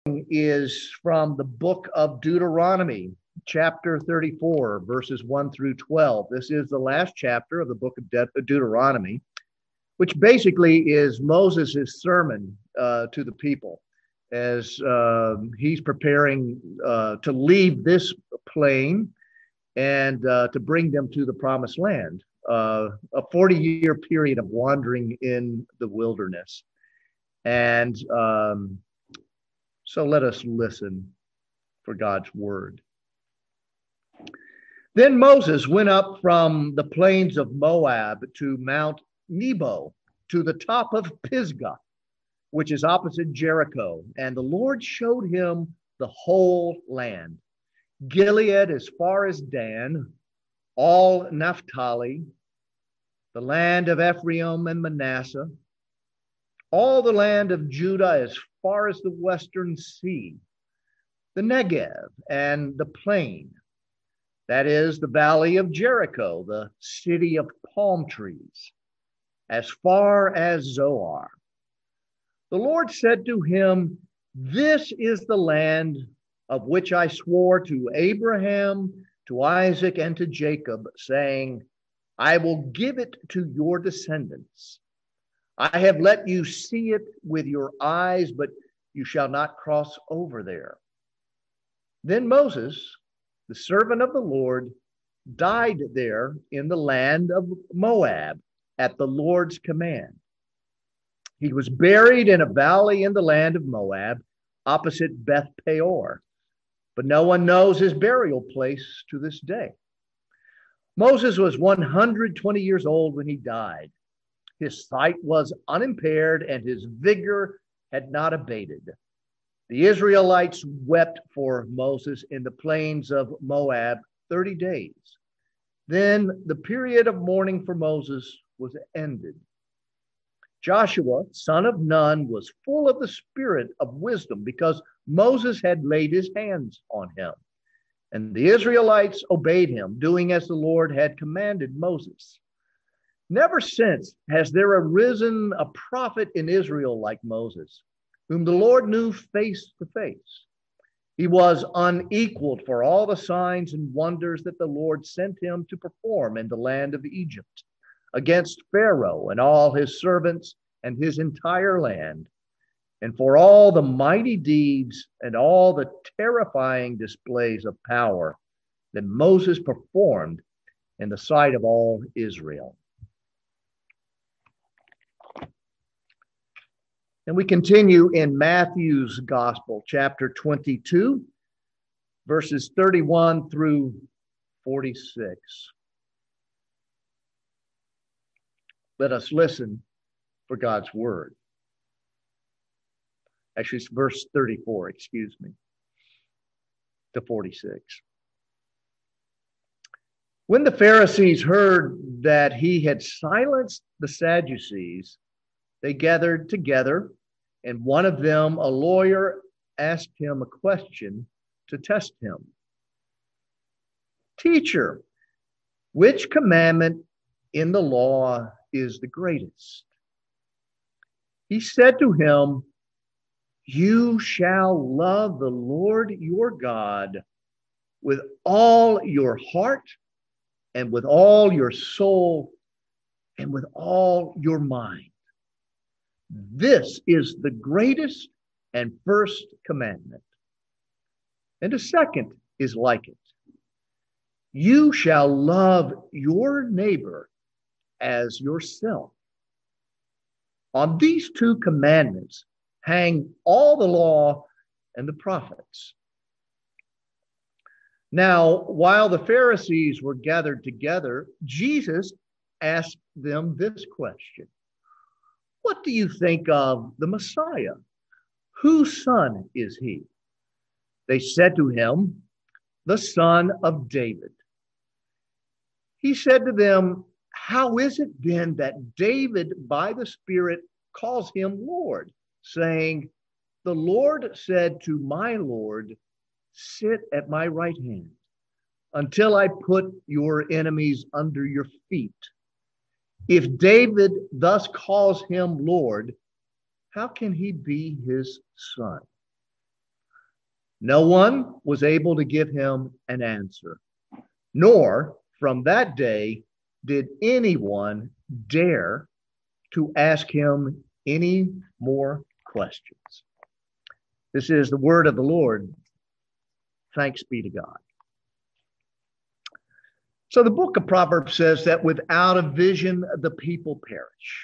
Is from the book of Deuteronomy, chapter 34, verses 1 through 12. This is the last chapter of the book of Deuteronomy, which basically is Moses' sermon to the people as he's preparing to leave this plain and to bring them to the promised land, a 40-year period of wandering in the wilderness. And so let us listen for God's word. Then Moses went up from the plains of Moab to Mount Nebo, to the top of Pisgah, which is opposite Jericho. And the Lord showed him the whole land, Gilead as far as Dan, all Naphtali, the land of Ephraim and Manasseh, all the land of Judah as far as the western sea, the Negev and the plain, that is the valley of Jericho, the city of palm trees, as far as Zoar. The Lord said to him, "This is the land of which I swore to Abraham, to Isaac, and to Jacob, saying, I will give it to your descendants. I have let you see it with your eyes, but you shall not cross over there." Then Moses, the servant of the Lord, died there in the land of Moab at the Lord's command. He was buried in a valley in the land of Moab, opposite Beth Peor, but no one knows his burial place to this day. Moses was 120 years old when he died. His sight was unimpaired and his vigor had not abated. The Israelites wept for Moses in the plains of Moab 30 days. Then the period of mourning for Moses was ended. Joshua, son of Nun, was full of the spirit of wisdom because Moses had laid his hands on him. And the Israelites obeyed him, doing as the Lord had commanded Moses. Never since has there arisen a prophet in Israel like Moses, whom the Lord knew face to face. He was unequaled for all the signs and wonders that the Lord sent him to perform in the land of Egypt, against Pharaoh and all his servants and his entire land, and for all the mighty deeds and all the terrifying displays of power that Moses performed in the sight of all Israel. And we continue in Matthew's Gospel, chapter 22, verses 31 through 46. Let us listen for God's word. Actually, it's verse 34, to 46. When the Pharisees heard that he had silenced the Sadducees, they gathered together, and one of them, a lawyer, asked him a question to test him. "Teacher, which commandment in the law is the greatest?" He said to him, "You shall love the Lord your God with all your heart and with all your soul and with all your mind. This is the greatest and first commandment. And a second is like it. You shall love your neighbor as yourself. On these two commandments hang all the law and the prophets." Now, while the Pharisees were gathered together, Jesus asked them this question: "What do you think of the Messiah? Whose son is he?" They said to him, "The son of David." He said to them, "How is it then that David by the Spirit calls him Lord, saying, 'The Lord said to my Lord, sit at my right hand until I put your enemies under your feet'? If David thus calls him Lord, how can he be his son?" No one was able to give him an answer, nor from that day did anyone dare to ask him any more questions. This is the word of the Lord. Thanks be to God. So the book of Proverbs says that without a vision, the people perish.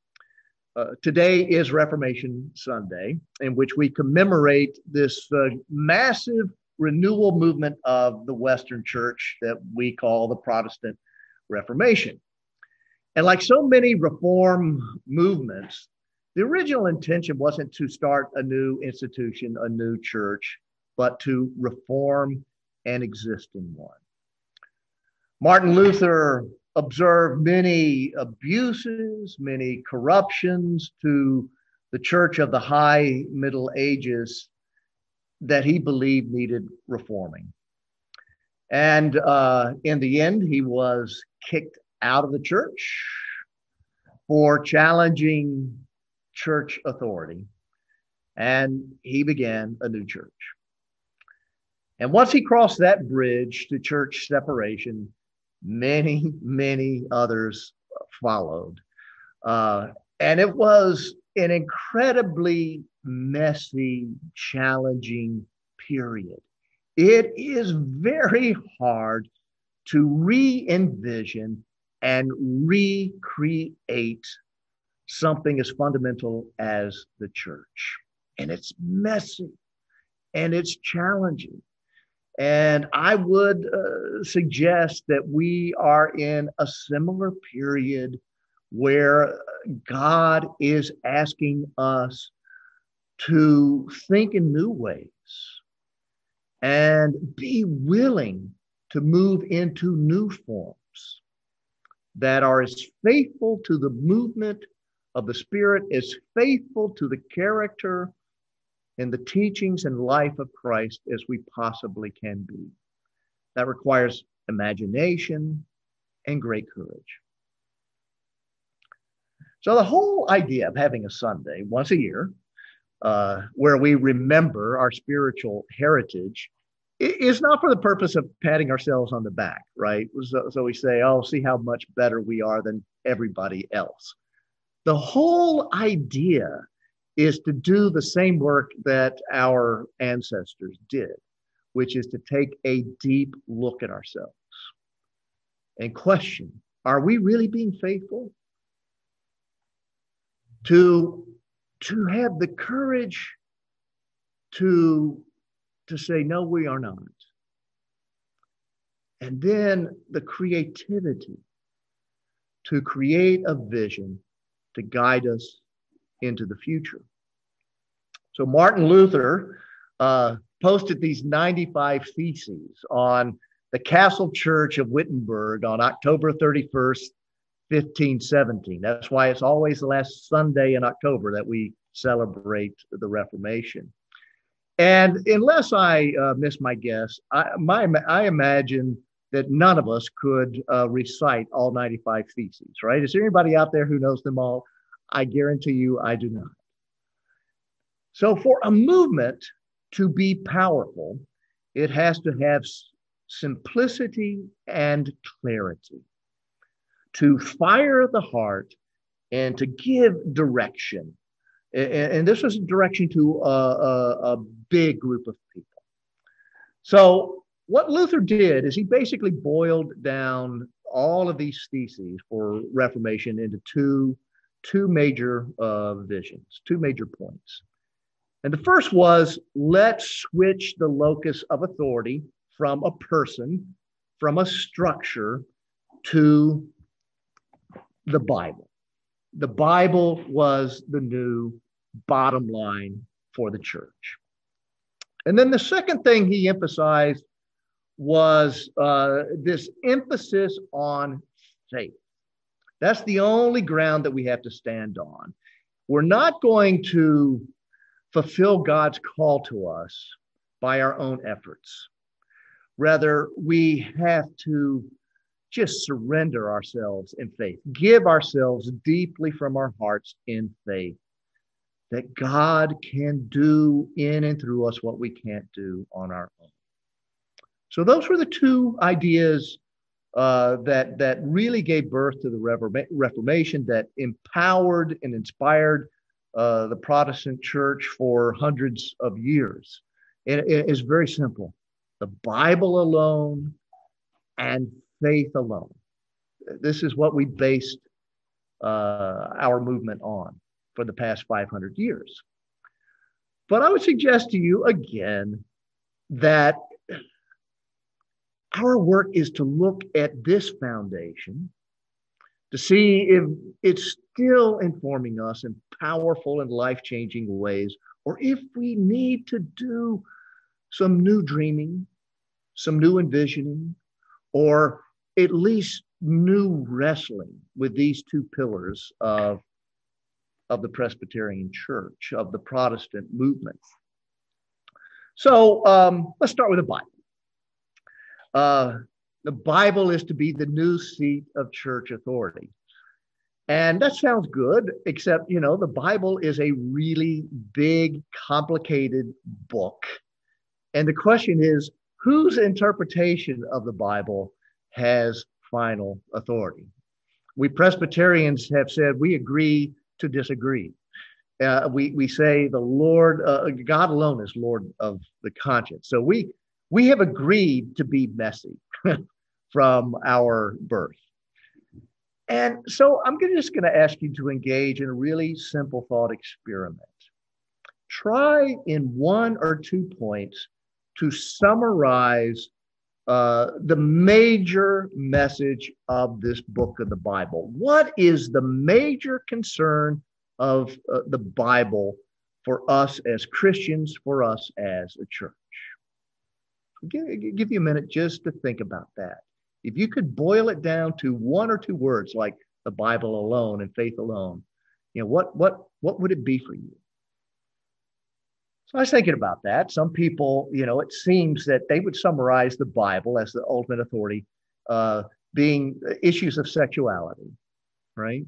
Today is Reformation Sunday, in which we commemorate this massive renewal movement of the Western Church that we call the Protestant Reformation. And like so many reform movements, the original intention wasn't to start a new institution, a new church, but to reform an existing one. Martin Luther observed many abuses, many corruptions to the church of the high Middle Ages that he believed needed reforming. And in the end, he was kicked out of the church for challenging church authority. And he began a new church. And once he crossed that bridge to church separation, many, many others followed. And it was an incredibly messy, challenging period. It is very hard to re-envision and recreate something as fundamental as the church. And it's messy and it's challenging. And I would suggest that we are in a similar period where God is asking us to think in new ways and be willing to move into new forms that are as faithful to the movement of the Spirit, as faithful to the character and the teachings and life of Christ as we possibly can be. That requires imagination and great courage. So the whole idea of having a Sunday once a year where we remember our spiritual heritage is not for the purpose of patting ourselves on the back, right? So we say, oh, see how much better we are than everybody else. The whole idea is to do the same work that our ancestors did, which is to take a deep look at ourselves and question, are we really being faithful? To have the courage to say, no, we are not. And then the creativity to create a vision to guide us into the future. So Martin Luther posted these 95 theses on the Castle Church of Wittenberg on October 31st, 1517. That's why it's always the last Sunday in October that we celebrate the Reformation. And unless I miss my guess, I imagine that none of us could recite all 95 theses, right? Is there anybody out there who knows them all? I guarantee you I do not. So for a movement to be powerful, it has to have simplicity and clarity, to fire the heart and to give direction. And this was a direction to a big group of people. So what Luther did is he basically boiled down all of these theses for Reformation into two major visions, two major points. And the first was, let's switch the locus of authority from a person, from a structure, to the Bible. The Bible was the new bottom line for the church. And then the second thing he emphasized was this emphasis on faith. That's the only ground that we have to stand on. We're not going to fulfill God's call to us by our own efforts. Rather, we have to just surrender ourselves in faith, give ourselves deeply from our hearts in faith that God can do in and through us what we can't do on our own. So those were the two ideas that really gave birth to the Reformation, that empowered and inspired the Protestant church for hundreds of years. It is very simple. The Bible alone and faith alone. This is what we based our movement on for the past 500 years. But I would suggest to you again that our work is to look at this foundation to see if it's still informing us in powerful and life-changing ways, or if we need to do some new dreaming, some new envisioning, or at least new wrestling with these two pillars of the Presbyterian Church, of the Protestant movement. So let's start with the Bible. The Bible is to be the new seat of church authority. And that sounds good, except, the Bible is a really big, complicated book. And the question is, whose interpretation of the Bible has final authority? We Presbyterians have said we agree to disagree. We say the Lord, God alone is Lord of the conscience. So we have agreed to be messy from our birth. And so I'm just going to ask you to engage in a really simple thought experiment. Try in 1 or 2 points to summarize the major message of this book of the Bible. What is the major concern of the Bible for us as Christians, for us as a church? Give you a minute just to think about that. If you could boil it down to 1 or 2 words, like the Bible alone and faith alone, what would it be for you? So I was thinking about that. Some people, it seems that they would summarize the Bible as the ultimate authority, being issues of sexuality, right?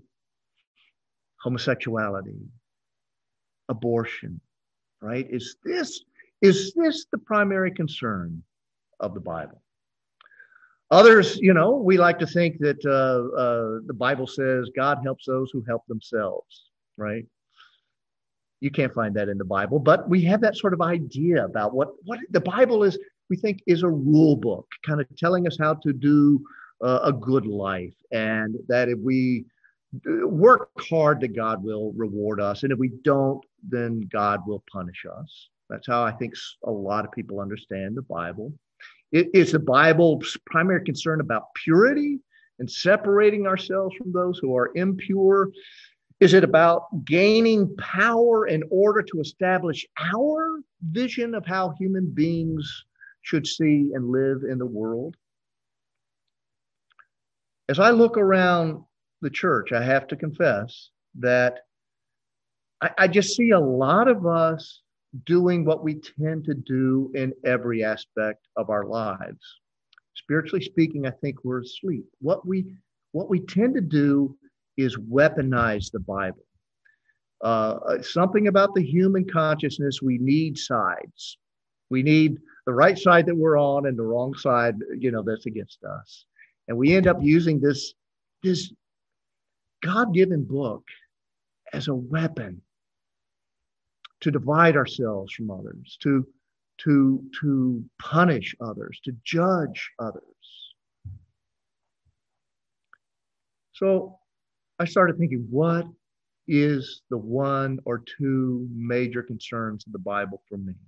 Homosexuality, abortion, right? Is this the primary concern of the Bible? Others, we like to think that the Bible says God helps those who help themselves, right? You can't find that in the Bible, but we have that sort of idea about what the Bible is. We think is a rule book, kind of telling us how to do a good life, and that if we work hard, that God will reward us, and if we don't, then God will punish us. That's how I think a lot of people understand the Bible. Is the Bible's primary concern about purity and separating ourselves from those who are impure? Is it about gaining power in order to establish our vision of how human beings should see and live in the world? As I look around the church, I have to confess that I just see a lot of us doing what we tend to do in every aspect of our lives. Spiritually speaking, I think we're asleep. What we tend to do is weaponize the Bible. Something about the human consciousness, we need sides. We need the right side that we're on and the wrong side, that's against us. And we end up using this God-given book as a weapon to divide ourselves from others, to punish others, to judge others. So I started thinking, what is the 1 or 2 major concerns of the Bible for me?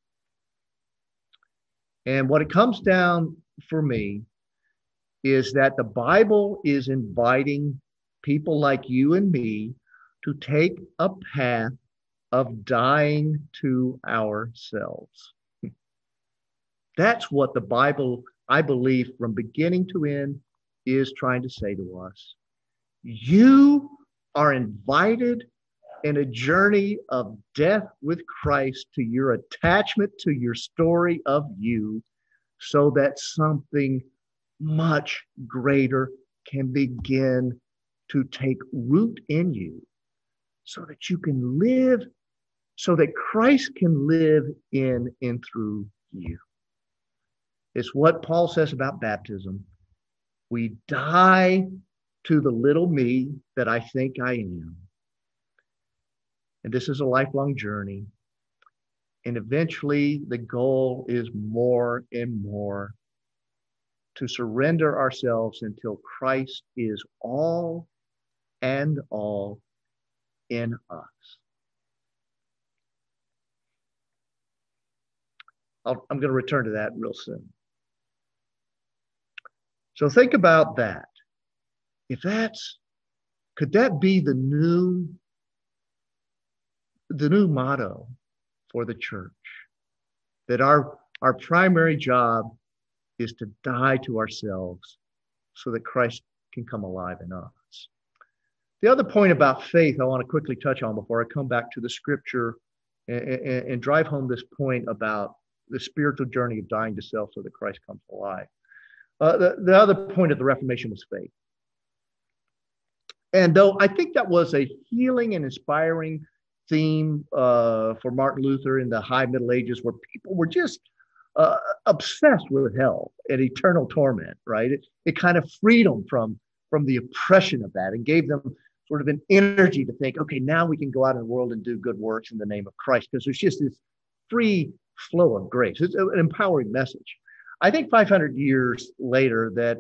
And what it comes down for me is that the Bible is inviting people like you and me to take a path of dying to ourselves. That's what the Bible, I believe, from beginning to end, is trying to say to us. You are invited in a journey of death with Christ to your attachment to your story of you, so that something much greater can begin to take root in you, so that you can live so that Christ can live in and through you. It's what Paul says about baptism. We die to the little me that I think I am. And this is a lifelong journey. And eventually the goal is more and more to surrender ourselves until Christ is all and all in us. I'm going to return to that real soon. So think about that. Could that be the new motto for the church? That our primary job is to die to ourselves so that Christ can come alive in us. The other point about faith I want to quickly touch on before I come back to the scripture and drive home this point about the spiritual journey of dying to self so that Christ comes alive. The other point of the Reformation was faith. And though I think that was a healing and inspiring theme for Martin Luther in the high Middle Ages, where people were just obsessed with hell and eternal torment, right? It kind of freed them from the oppression of that and gave them sort of an energy to think, okay, now we can go out in the world and do good works in the name of Christ, because there's just this free flow of grace. It's an empowering message. I think 500 years later that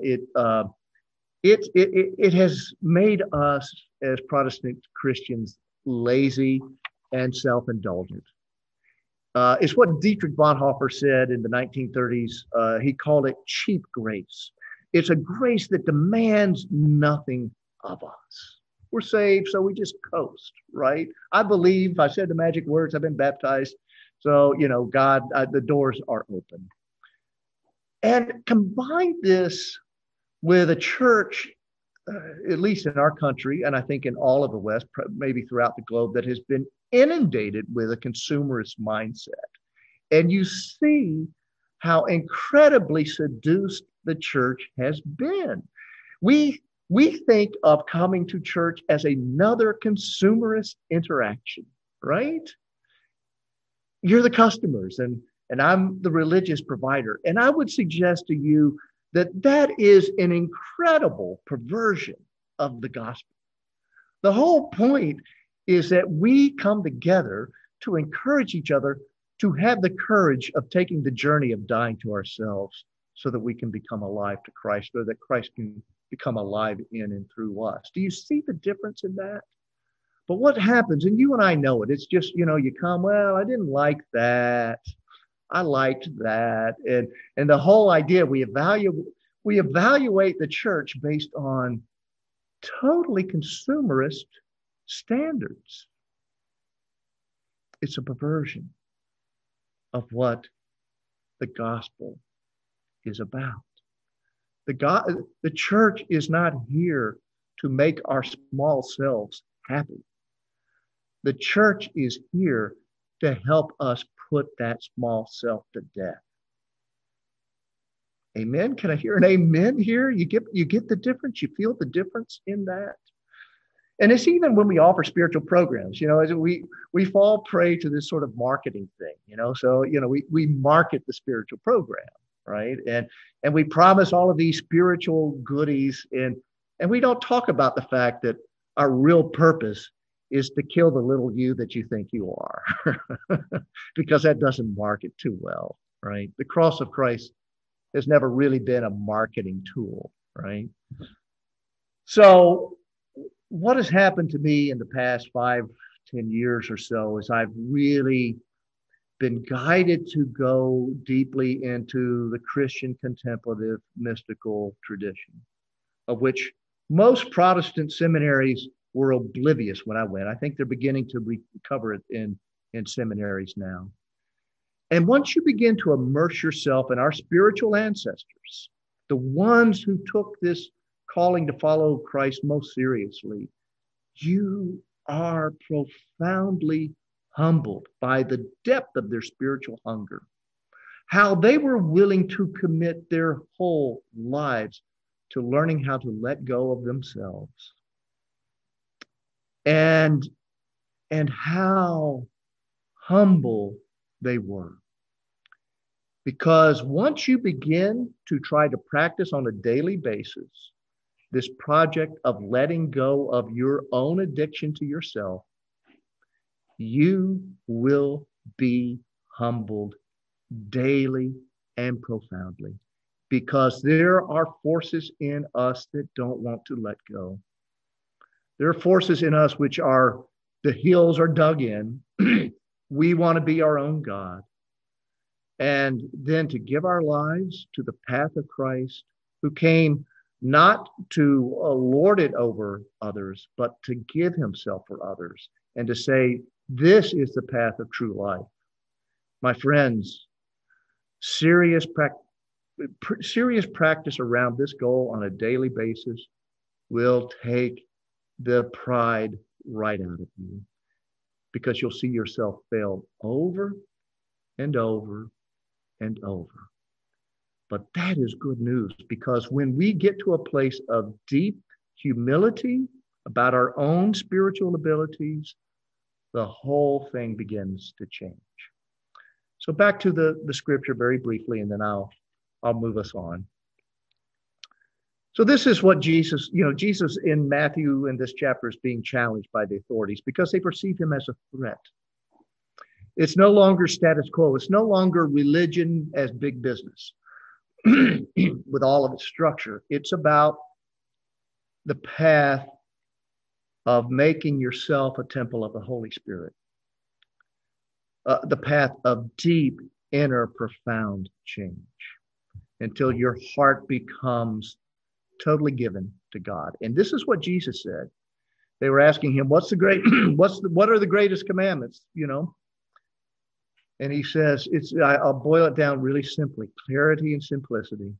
it has made us as Protestant Christians lazy and self-indulgent. It's what Dietrich Bonhoeffer said in the 1930s. He called it cheap grace. It's a grace that demands nothing of us. We're saved, so we just coast, right? I believe, I said the magic words, I've been baptized. So, God, the doors are open. And combine this with a church, at least in our country, and I think in all of the West, maybe throughout the globe, that has been inundated with a consumerist mindset. And you see how incredibly seduced the church has been. We think of coming to church as another consumerist interaction, right? You're the customers and I'm the religious provider. And I would suggest to you that is an incredible perversion of the gospel. The whole point is that we come together to encourage each other to have the courage of taking the journey of dying to ourselves so that we can become alive to Christ, or that Christ can become alive in and through us. Do you see the difference in that? But what happens, and you and I know it, it's just, you come, well, I didn't like that. I liked that. And the whole idea, we evaluate the church based on totally consumerist standards. It's a perversion of what the gospel is about. The church is not here to make our small selves happy. The church is here to help us put that small self to death. Amen? Can I hear an amen here? You get the difference? You feel the difference in that? And it's even when we offer spiritual programs, as we fall prey to this sort of marketing thing, so, we market the spiritual program, right? And we promise all of these spiritual goodies, and we don't talk about the fact that our real purpose is to kill the little you that you think you are, because that doesn't market too well, right? The cross of Christ has never really been a marketing tool, right? So what has happened to me in the past 5-10 years or so is I've really been guided to go deeply into the Christian contemplative mystical tradition, of which most Protestant seminaries were oblivious when I went. I think they're beginning to recover it in seminaries now. And once you begin to immerse yourself in our spiritual ancestors, the ones who took this calling to follow Christ most seriously, you are profoundly humbled by the depth of their spiritual hunger, how they were willing to commit their whole lives to learning how to let go of themselves. And how humble they were. Because once you begin to try to practice on a daily basis this project of letting go of your own addiction to yourself, you will be humbled daily and profoundly, because there are forces in us that don't want to let go. There are forces in us which are, the heels are dug in. We want to be our own God. And then to give our lives to the path of Christ, who came not to lord it over others, but to give himself for others and to say, this is the path of true life. My friends, serious practice around this goal on a daily basis will take the pride right out of you, because you'll see yourself fail over and over and over. But that is good news, because when we get to a place of deep humility about our own spiritual abilities, the whole thing begins to change. So back to the scripture very briefly, and then I'll move us on. So this is what Jesus in Matthew in this chapter is being challenged by the authorities because they perceive him as a threat. It's no longer status quo. It's no longer religion as big business with all of its structure. It's about the path of making yourself a temple of the Holy Spirit, the path of deep, inner, profound change until your heart becomes totally given to God. And this is what Jesus said. They were asking him, what are the greatest commandments, And he says, I'll boil it down really simply, clarity and simplicity.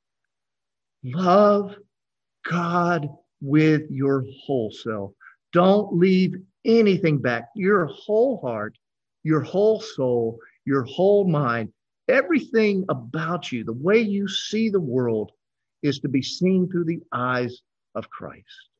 Love God with your whole self. Don't leave anything back. Your whole heart, your whole soul, your whole mind, everything about you, the way you see the world is to be seen through the eyes of Christ.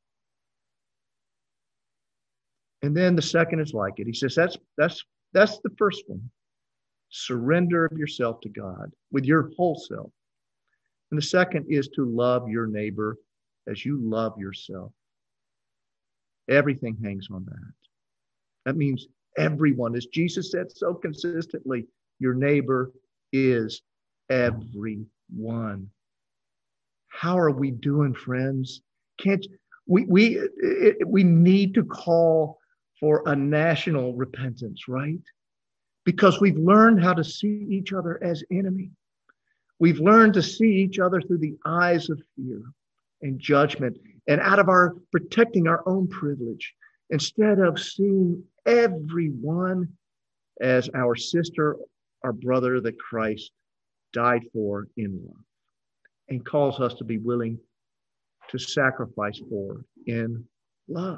And then the second is like it. He says, that's the first one. Surrender of yourself to God with your whole self. And the second is to love your neighbor as you love yourself. Everything hangs on that. That means everyone, as Jesus said so consistently, your neighbor is everyone. How are we doing, friends? We need to call for a national repentance, right? Because we've learned how to see each other as enemy. We've learned to see each other through the eyes of fear and judgment and out of our protecting our own privilege, instead of seeing everyone as our sister, our brother that Christ died for in love and calls us to be willing to sacrifice for in love.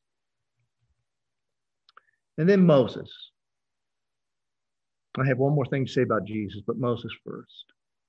And then Moses. I have one more thing to say about Jesus, but Moses first.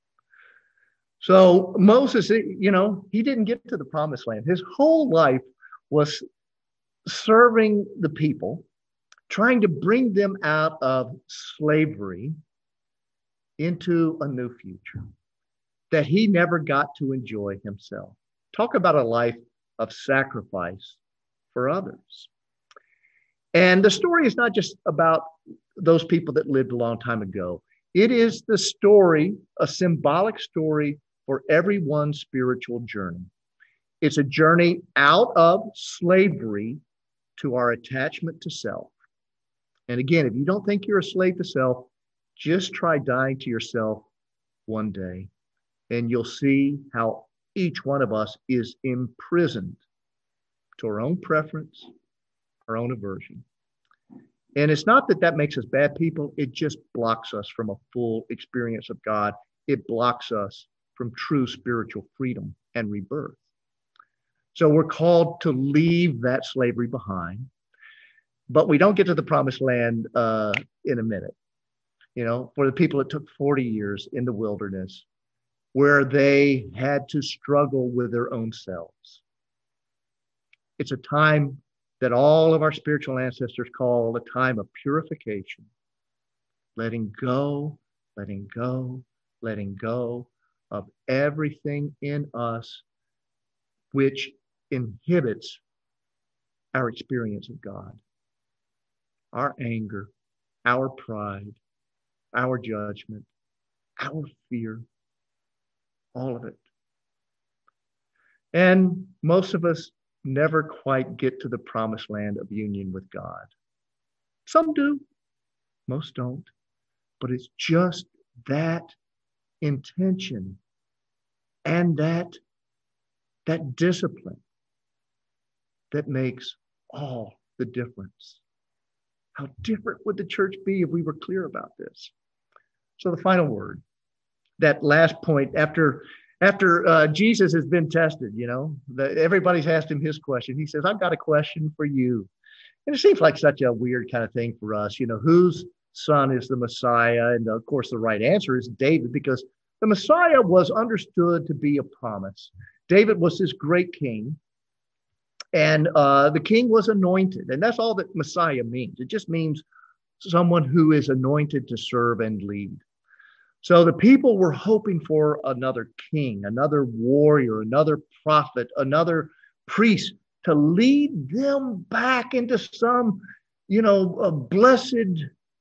So Moses, he didn't get to the promised land. His whole life was serving the people, trying to bring them out of slavery into a new future that he never got to enjoy himself. Talk about a life of sacrifice for others. And the story is not just about those people that lived a long time ago. It is the story, a symbolic story for everyone's spiritual journey. It's a journey out of slavery to our attachment to self. And again, if you don't think you're a slave to self, just try dying to yourself one day, and you'll see how each one of us is imprisoned to our own preference, our own aversion. And it's not that makes us bad people. It just blocks us from a full experience of God. It blocks us from true spiritual freedom and rebirth. So we're called to leave that slavery behind, but we don't get to the promised land in a minute. For the people, it took 40 years in the wilderness where they had to struggle with their own selves. It's a time that all of our spiritual ancestors call a time of purification, letting go, letting go, letting go of everything in us which inhibits our experience of God. Our anger, our pride, our judgment, our fear, all of it. And most of us never quite get to the promised land of union with God. Some do, most don't. But it's just that intention and that discipline that makes all the difference. How different would the church be if we were clear about this? So the final word, that last point, after Jesus has been tested, everybody's asked him his question. He says, I've got a question for you. And it seems like such a weird kind of thing for us, whose son is the Messiah? And of course, the right answer is David, because the Messiah was understood to be a promise. David was this great king, and the king was anointed. And that's all that Messiah means. It just means someone who is anointed to serve and lead. So the people were hoping for another king, another warrior, another prophet, another priest to lead them back into some, a blessed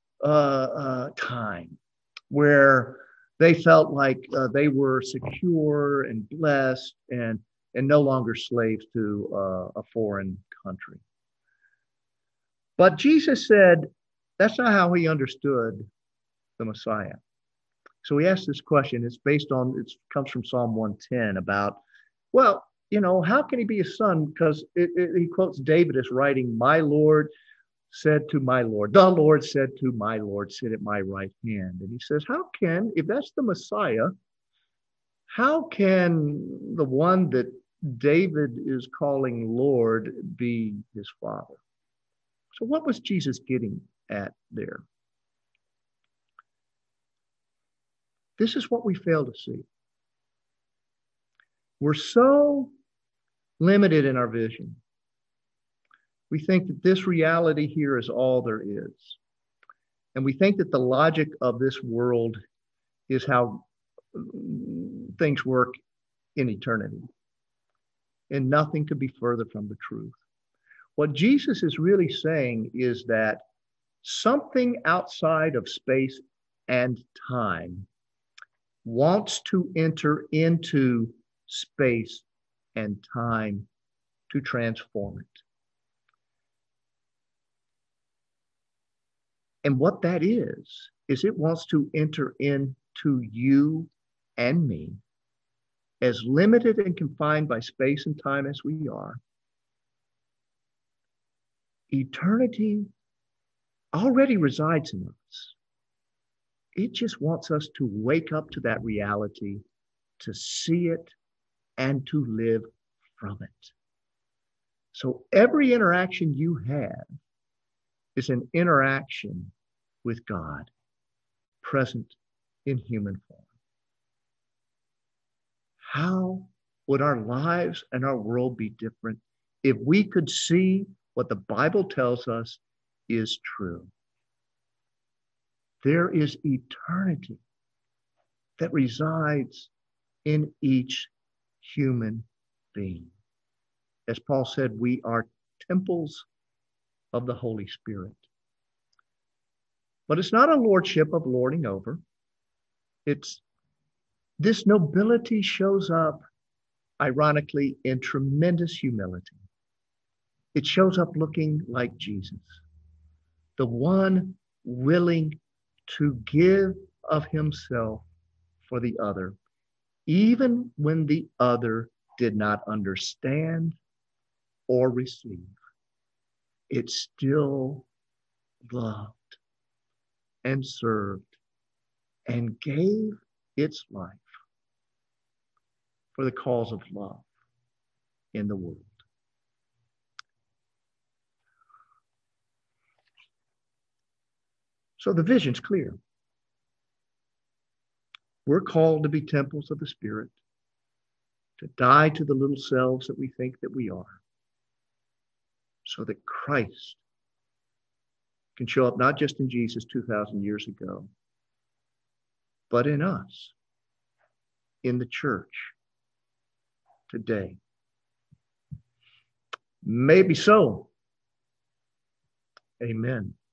time where they felt like they were secure and blessed and no longer slaves to a foreign country. But Jesus said that's not how he understood the Messiah. So he asked this question. It comes from Psalm 110 about, how can he be a son? Because he quotes David as writing, my Lord said to my Lord, the Lord said to my Lord, sit at my right hand. And he says, if that's the Messiah, how can the one that David is calling Lord be his father? So what was Jesus getting at there? This is what we fail to see. We're so limited in our vision. We think that this reality here is all there is. And we think that the logic of this world is how things work in eternity. And nothing could be further from the truth. What Jesus is really saying is that something outside of space and time wants to enter into space and time to transform it. And what that is it wants to enter into you and me, as limited and confined by space and time as we are. Eternity already resides in us. It just wants us to wake up to that reality, to see it, and to live from it. So every interaction you have is an interaction with God, present in human form. How would our lives and our world be different if we could see what the Bible tells us is true? There is eternity that resides in each human being. As Paul said, we are temples of the Holy Spirit. But it's not a lordship of lording over. This nobility shows up, ironically, in tremendous humility. It shows up looking like Jesus, the one willing to give of himself for the other, even when the other did not understand or receive. It still loved and served and gave its life for the cause of love in the world. So the vision's clear. We're called to be temples of the Spirit, to die to the little selves that we think that we are, so that Christ can show up not just in Jesus 2,000 years ago, but in us, in the church today. Maybe so. Amen.